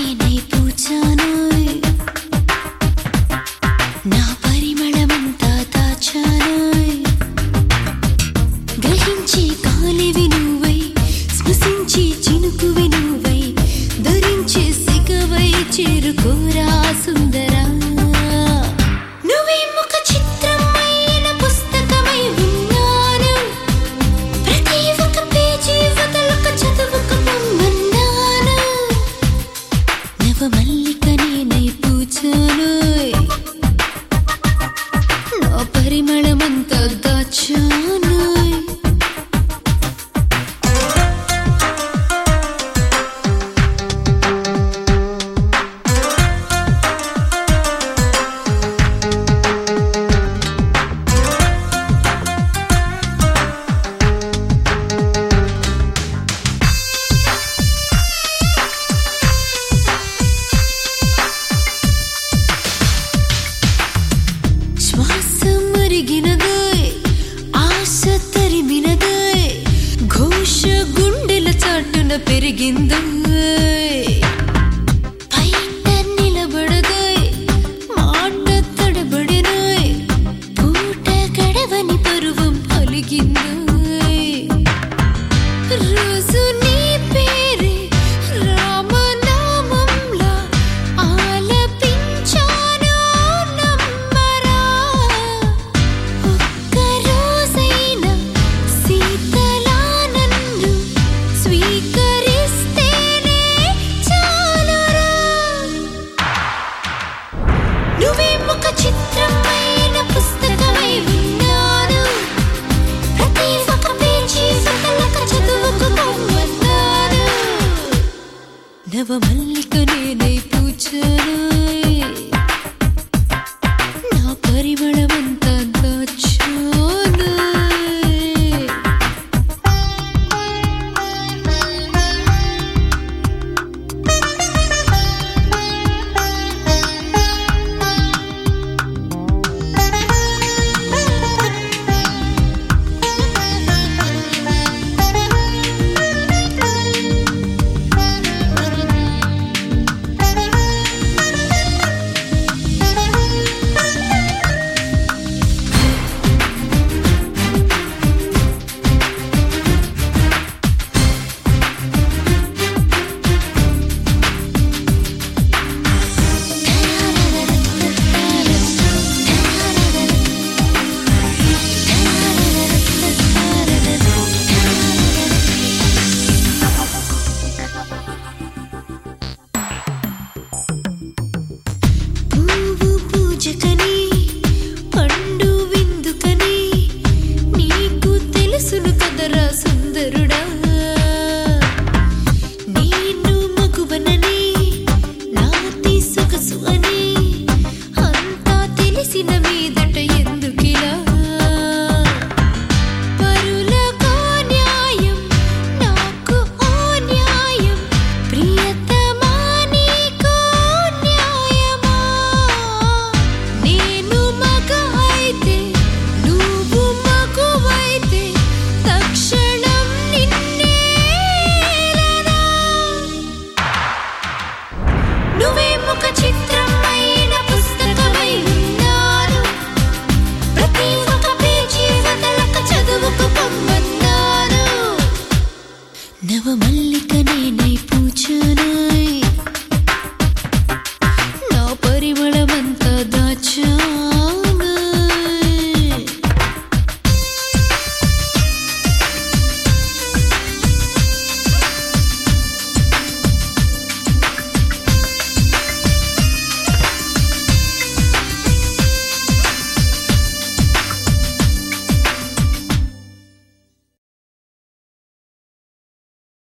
నేనై పూచానోయ్ నా పరిమళమంతా దాచానోయ్ గ్రహించి కాలివి నువ్వై స్పృశించి చినుకువి నువ్వై ధరించి సిగవై చేరుకోరా సుందరా నువ్వే ముఖ చిత్రమైన పుస్తకమై ఉన్నాను ప్రతి ఒక్క పేజీ వదలక చదువుక పొమ్మన్నాను నవమల్లిక నేనై పూచానోయ్ నా పరిమళమంతా దాచానోయ్ శ్వాస మరిగినదోయ్ ఆశ తరిమినదోయ్ ఘోష గుండెల చాటున పెరిగిందోయ్ పైట నిలబడదోయ్ మాట తడబడినోయ్ పూట గడవని పరువం పలిగిందోయ్ రోజు నీ పేరే రామనామంలా ఆలపించాను నమ్మరా ఒక్క రోజైనా సీతలా నన్ను స్వీకరిస్తేనే చాలురా నువ్వే ముఖ చిత్రమైన పుస్తకమై ఉన్నాను ప్రతి ఒక్క పేజీ వదలక చదువుకు పొమ్మన్నాను నవమల్లిక నేనై పూచానోయ్ నా పరిమళమంతా దాచానోయ్